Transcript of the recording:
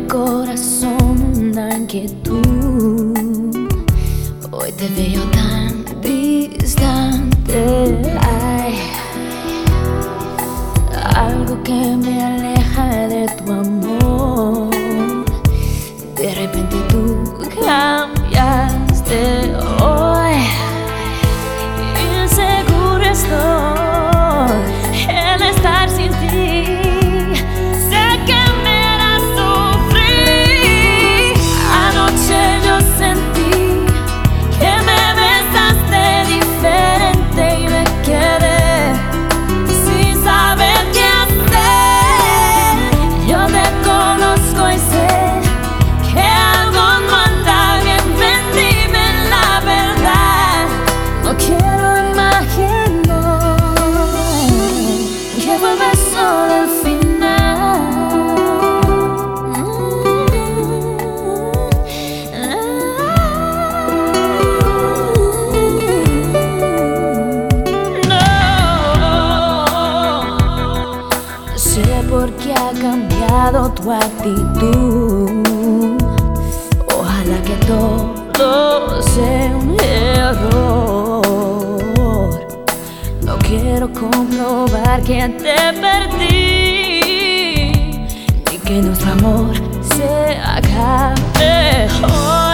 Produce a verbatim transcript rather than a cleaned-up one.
corazón una inquietud. Hoy te veo tan distante. Hay algo que me aleja de tu amor. De repente tú cambiaste hoy. Inseguro estoy en estar sin ti. Sé que me harás sufrir. Anoche yo sentí que me besaste diferente y me quedé sin saber qué hacer. Yo te conozco y sé que algo no anda bien. Ven, dime la verdad. No quiero imaginar que vuelves solo al final. No sé por qué ha cambiado tu actitud. Ojalá que todo sea un error. No quiero comprobar que te perdí, ni que nuestro amor se acabe hoy.